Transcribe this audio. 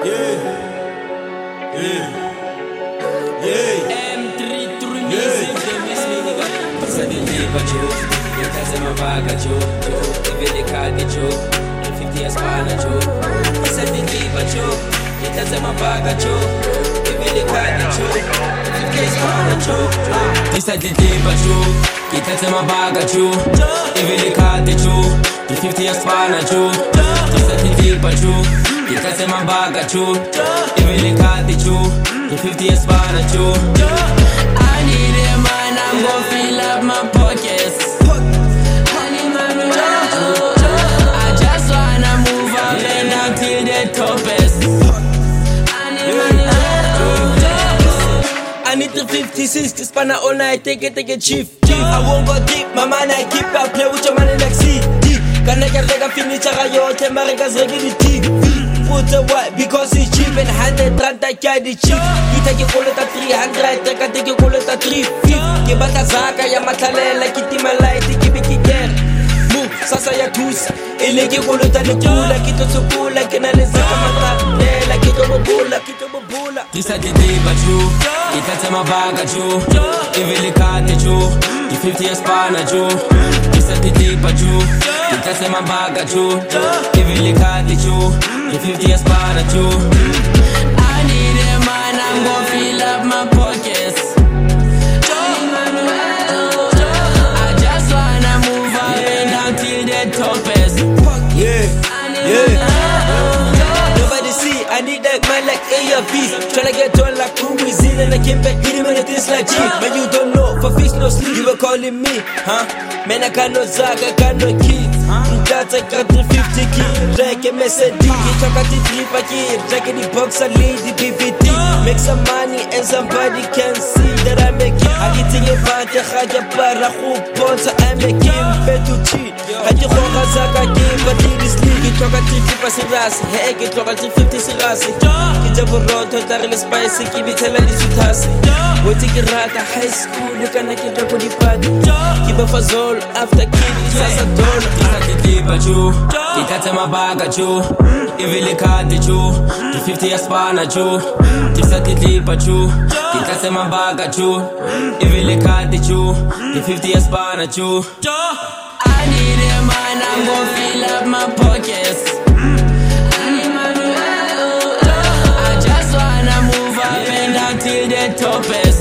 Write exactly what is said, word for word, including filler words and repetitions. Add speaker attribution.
Speaker 1: Yeah, yeah, yeah.
Speaker 2: M three three music, they miss me, nigga. Pisa di liba Joe, ikasema vaga Joe, ivele kadi Joe, fifty ya spana Joe. Pisa di liba Joe, ikasema vaga Joe, ivele kadi Joe, fifty ya spana Joe. Pisa di liba Joe, ikasema vaga Joe, ivele kadi Joe, fifty ya spana Joe. Pisa di liba Joe, ikasema vaga Joe, ivele kadi Joe, fifty ya spana Joe. I need a man, I'm gon' fill up my pockets. I need my Joe. I just wanna move up and down till the topest. I need my Joe.
Speaker 3: I need the fifty sixty spanner all night, take it, take it, chief. I won't go deep, my man, I keep up, play with your money like C D. Can I get like a finish, I got your America's regular T V. Put a white because it's cheap and hundred rand I carry cheap. You take your call at three hundred, take a take your call at three fifty. Give back a zaka, ya matale like it in my light, keep it again. Move, sasa ya tusa, ele ke call at the cooler, kito so cool like an alizaka matale, like it over bula, kito bula.
Speaker 2: This at the day, but you, it cuts my bag at you, even the card at you, the fifty ya spana Joe. This at the day, but you, it cuts my bag at you, even the card at you. The fifty ya spana Joe. I need a man, I'm gon' fill up my pockets. I just wanna move up and down till the topest.
Speaker 3: Yeah, yeah. Nobody see, I need that man like A R V. Tryna get on like who is in and I came back hitting when it is like G. Man, you don't know, for fish no sleep, you were calling me, huh? Man, I got no zag, I got no kids. That's I got the fifty kids. Drag a mess at D, talk at the three packet. Drag the box, I lead the P V T. Make some money and somebody can see that I make it. I get in your party, I get para hoop, so I make him bet to cheat. I get on a zaka game, but it is league. You talk at the three packet, hey, get talk at the fifty sirasi. Get up a road, total spicy, keep it telling the sweet. What take it right at high school, you can get up on the party. Keep up a zone after kids, as a dollar.
Speaker 2: But you, it cuts my bag at you, even the card at you, the fifty ya spana Joe. This at the deep but you, it cuts my bag at you, even the card at you, the fifty ya spana Joe. I need a man, I'm gon' fill up my pockets. I need my Joe. I just wanna move up and down till the topest.